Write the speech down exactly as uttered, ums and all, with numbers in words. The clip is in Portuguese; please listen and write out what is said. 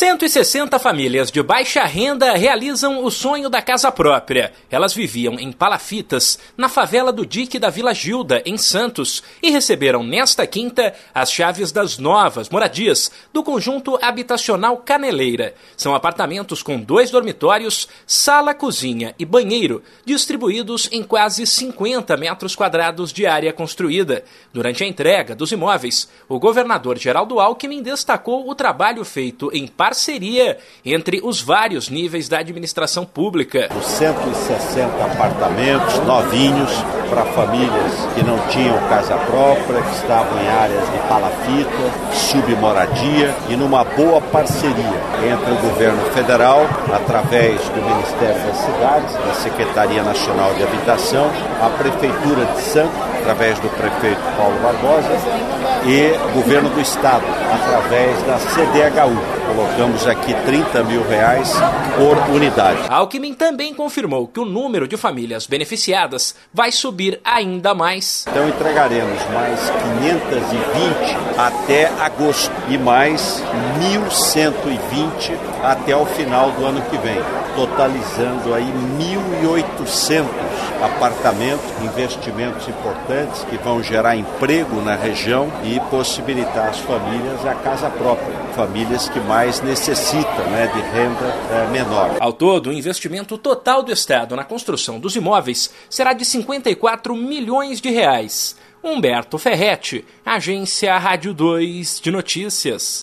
cento e sessenta famílias de baixa renda realizam o sonho da casa própria. Elas viviam em palafitas, na favela do Dique da Vila Gilda, em Santos, e receberam nesta quinta as chaves das novas moradias do conjunto habitacional Caneleira. São apartamentos com dois dormitórios, sala, cozinha e banheiro, distribuídos em quase cinquenta metros quadrados de área construída. Durante a entrega dos imóveis, o governador Geraldo Alckmin destacou o trabalho feito em parceria entre os vários níveis da administração pública. Os cento e sessenta apartamentos novinhos para famílias que não tinham casa própria, que estavam em áreas de palafita, submoradia e numa boa parceria entre o governo federal, através do Ministério das Cidades, da Secretaria Nacional de Habitação, a Prefeitura de Santos, através do prefeito Paulo Barbosa, e o governo do estado, através da C D H U. Colocamos aqui trinta mil reais por unidade. Alckmin também confirmou que o número de famílias beneficiadas vai subir ainda mais. Então entregaremos mais quinhentas e vinte até agosto e mais mil cento e vinte até o final do ano que vem, totalizando aí mil e oitocentos apartamentos, investimentos importantes que vão gerar emprego na região e possibilitar às famílias a casa própria, famílias que mais necessitam, né, de renda é, menor. Ao todo, o investimento total do Estado na construção dos imóveis será de cinquenta e quatro milhões de reais. Humberto Ferretti, Agência Rádio dois de Notícias.